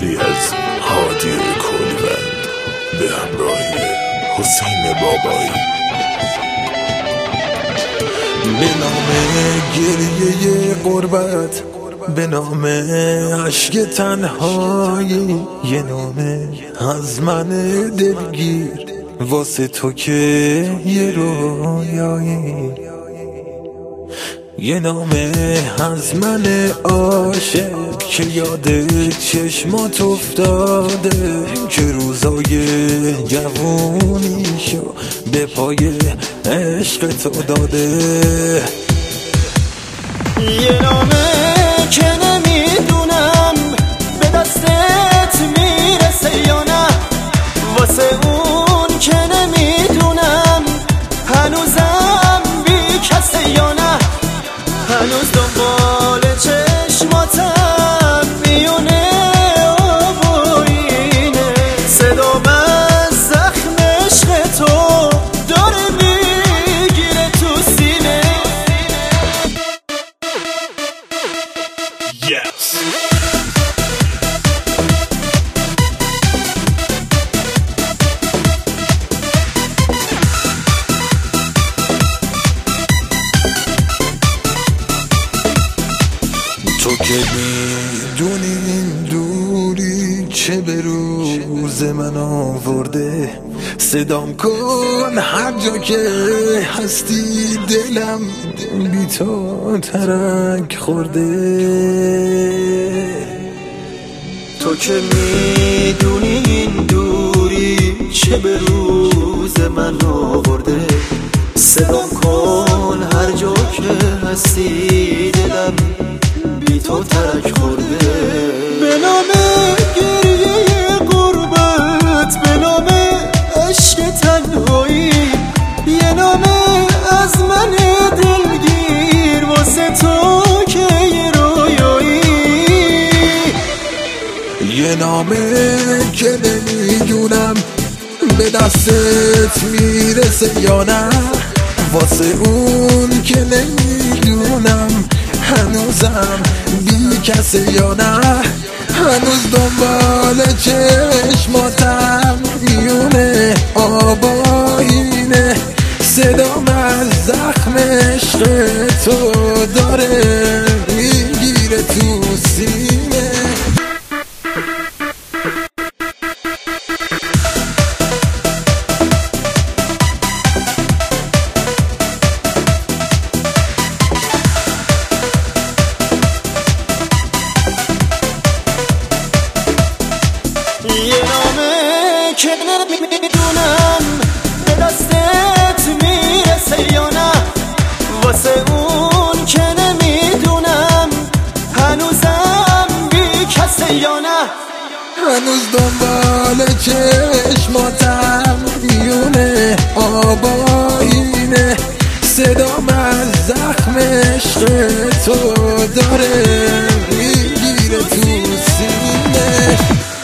کاری از هادی کلوند به همراهی حسین بابایی. به نام گریه غربت، به نام عشق تنهایی، یه نامه از من دلگیر واسه تو که یه رویایی، یه نامه از من عاشق که یاد چشمات افتاده، که روزای جوونیشو به پای عشق تو داده. یه نامه که نمیدونم به دستت میرسه یا نه، واسه اون که نمیدونم هنوزم بی کسه یا نه، هنوز دنبال چشماتم میونه آبوینه، صدام از زخم عشق تو داره میگیره تو سینه. Yes. تو که میدونی این دوری چه به روز من آورده، صدام کن هر جا که هستی، دلم بی تو ترک خورده. تو که میدونی این دوری چه به روز من آورده، صدام کن هر جا که هستی، دلم بی تو ترک خورده. به نام گریه غربت، به نام عشق تنهایی، یه نامه از من دلگیر واسه تو که یه رویایی، یه نامه که نمیدونم به دستت میرسه یا نه، واسه اون که نمیدونم هنوزم بی کسه یا نه، هنوز دنبال چشماتم میونه آباینه، صدام از زخم عشق تو داره میگیره تو سینه. یه نامه که نمیدونم به دستت میرسه یا نه، واسه اون که نمیدونم هنوزم بی کسه یا نه، هنوز دنبال چشماتم میونه آباینه، صدام از زخم عشق تو داره میگیره تو سینه.